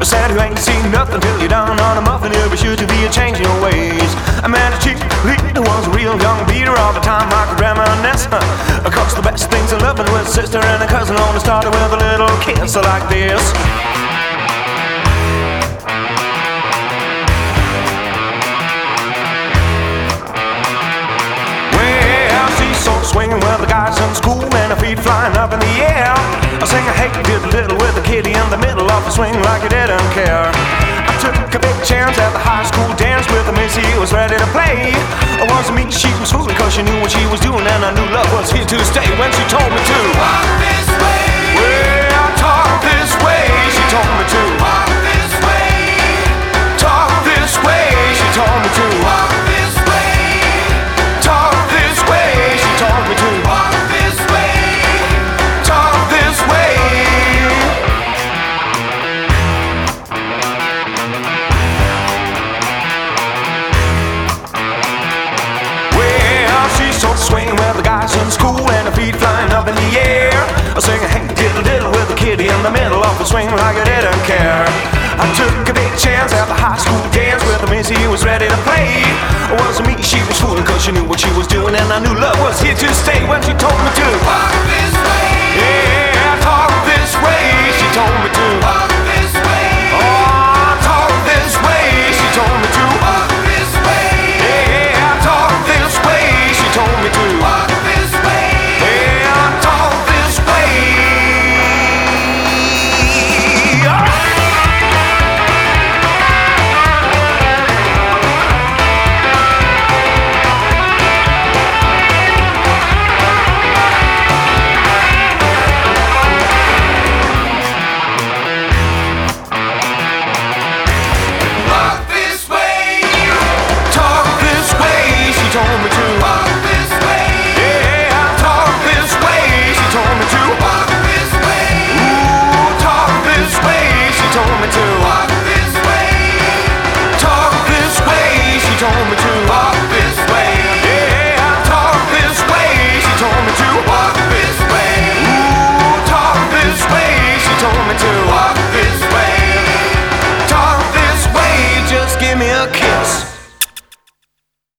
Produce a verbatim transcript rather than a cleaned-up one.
Said you ain't seen nothing till you're down on a muffin. You'll be sure to be a change in your ways. I met a chick leader was a real young beater. All the time I could reminisce. Of course the best things in loving with a sister and a cousin only started with a little kiss like this. Well, she's so swinging with the guys in school and her feet flying up in the air. I sing a hey diddle diddle with a kitty in the middle of the swing like I didn't care. I took a big chance at the high school dance with a missy who was ready to play. It wasn't me, she was fooling cause she knew what she was doing, and I knew love was here to stay when she told me to walk this way. Well, talk this way, she told me to walk this way. Talk this way, she told me to walk this way. Talk this way, she told me to walk this way. Talk this way. Well, she's so swinging with the guys in school and her feet flying up in the air. I sing a hey diddle diddle with a kitty in the middle of the swing like I didn't care. I took a big chance at the high school dance with a missy who was ready to play. It wasn't me, she was fooling cause she knew what she was doing, and I knew love was here to stay when she told me to walk this way. Yeah, talk this way, she told me to walk this way.